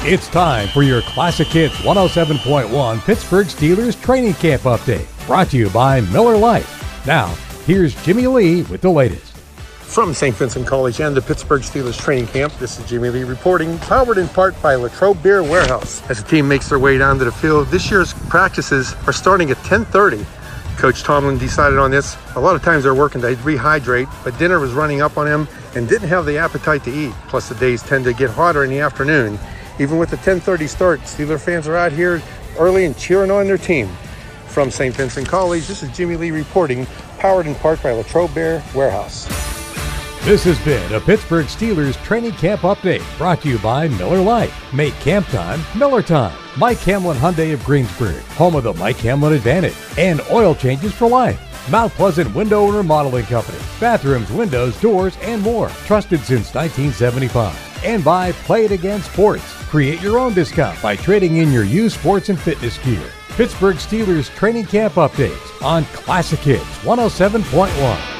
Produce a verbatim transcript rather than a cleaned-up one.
It's time for your Classic Hits one oh seven point one Pittsburgh Steelers Training Camp Update, brought to you by Miller Lite. Now, here's Jimmy Lee with the latest. From Saint Vincent College and the Pittsburgh Steelers Training Camp, this is Jimmy Lee reporting, powered in part by Latrobe Beer Warehouse. As the team makes their way down to the field, this year's practices are starting at ten thirty. Coach Tomlin decided on this. A lot of times they're working to rehydrate, but dinner was running up on him and didn't have the appetite to eat. Plus, the days tend to get hotter in the afternoon. Even with the ten thirty start, Steeler fans are out here early and cheering on their team. From Saint Vincent College, this is Jimmy Lee reporting, powered in part by Latrobe Beer Warehouse. This has been a Pittsburgh Steelers Training Camp Update, brought to you by Miller Lite. Make camp time Miller time. Mike Hamlin Hyundai of Greensburg, home of the Mike Hamlin Advantage, and oil changes for life. Mount Pleasant Window and Remodeling Company, bathrooms, windows, doors, and more. Trusted since nineteen seventy-five. And by Play It Again Sports. Create your own discount by trading in your used sports and fitness gear. Pittsburgh Steelers Training Camp Updates on Classic Hits one oh seven point one.